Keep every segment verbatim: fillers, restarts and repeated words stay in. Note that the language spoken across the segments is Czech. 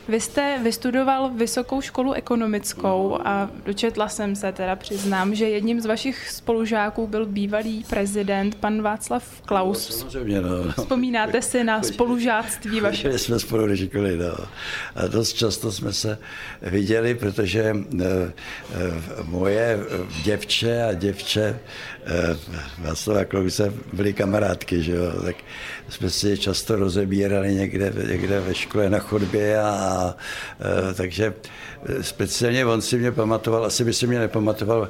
Vy jste vystudoval Vysokou školu ekonomickou a dočetla jsem se, teda přiznám, že jedním z vašich spolužáků byl bývalý prezident pan Václav Klaus. No, samozřejmě, no. Vzpomínáte si na spolužáctví vaše? My jsme spolu do školy, no. A dost často jsme se viděli, protože moje děvče a děvče Václava Klause byly kamarádky, že jo, tak jsme si často rozebírali někde, někde ve škole na chodbě a, a takže speciálně on si mě pamatoval, asi by si mě nepamatoval,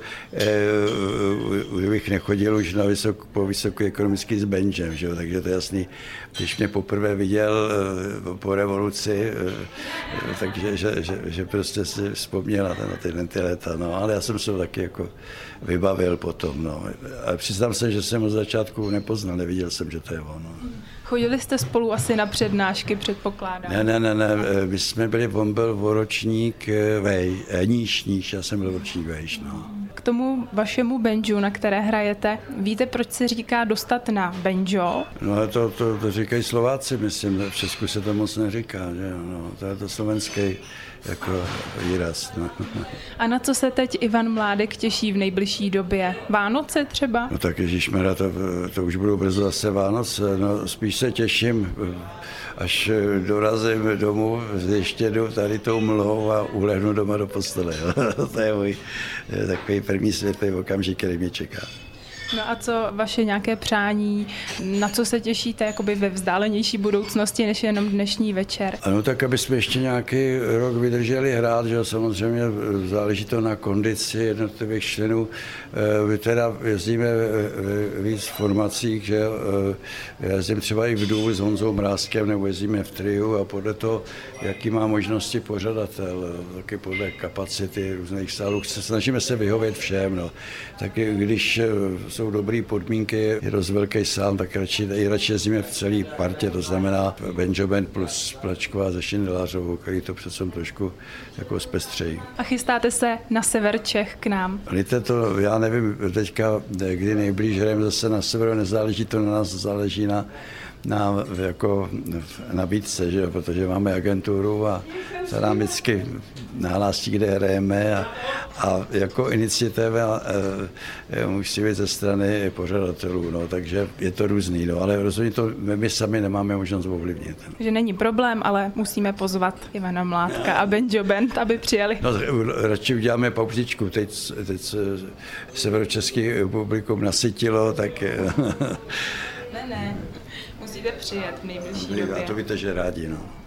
kdybych nechodil už na vysok, po vysoký ekonomický s Benžem, že jo, takže to je jasný, když mě poprvé viděl po revoluci, takže že, že, že prostě si vzpomněl na, na tyhle ty léta, no, ale já jsem se taky jako vybavil potom, no. Ale přiznám se, že jsem od začátku nepoznal, neviděl jsem, že to je ono. Chodili jste spolu asi na přednášky, předpokládám? Ne, ne, ne, ne, my jsme byli, on byl o ročník vej, níž, níž, já jsem byl ročník vejš, no. K tomu vašemu banju, na které hrajete, víte, proč se říká dostat na banjo? No to, to, to říkají Slováci, myslím, v Česku se to moc neříká, že no, to je to slovenský jako výraz. No. A na co se teď Ivan Mládek těší v nejbližší době? Vánoce třeba? No tak ježišmarja, to, to už budou brzo zase Vánoce, no spíš se těším, až dorazím domů, ještě jdu tady tou mlhou a ulehnu doma do postele. To je můj takový první světlý okamžik, který mě čeká. No a co vaše nějaké přání, na co se těšíte jakoby ve vzdálenější budoucnosti, než jenom dnešní večer? Ano, tak aby jsme ještě nějaký rok vydrželi hrát, že samozřejmě záleží to na kondici jednotlivých členů. My teda jezdíme víc v formacích, že jezdím třeba i v důl s Honzou Mrázkem, nebo jezdíme v triu a podle toho, jaký má možnosti pořadatel, taky podle kapacity různých sálů. Snažíme se vyhovět všem, no. Taky když jsou dobré podmínky, je dost velký sál, tak radši, radši jezdíme v celé partě, to znamená banjo band plus Plačková se Šindelářovou, který to přece trošku jako zpestřejí. A chystáte se na sever Čech k nám? Víte to, já nevím teďka, kdy nejblíž hrajeme zase na severu, nezáleží to na nás, záleží na na jako nabídce, že jo, protože máme agenturu a ta nám vždycky nahlásí, kde hrajeme a, a jako iniciativa e, musí být ze strany pořadatelů, no, takže je to různý, no, ale rozhodně to my sami nemáme možnost ovlivnit. Že není problém, ale musíme pozvat Ivana Mládka a banjo band, aby přijeli. No, radši uděláme pauzičku, teď, teď severočeský publikum nasytilo, tak... Ne, ne. Musíte přijet v nejbližší Dobrý, době. a to víte, že rádi, no.